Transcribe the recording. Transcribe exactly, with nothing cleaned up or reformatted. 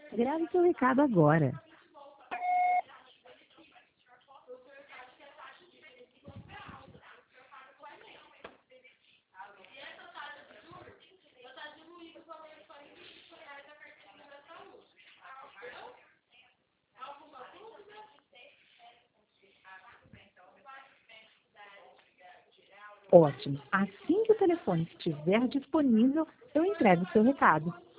Grave seu recado agora. Ótimo. Assim que o telefone estiver disponível, eu entrego o seu recado.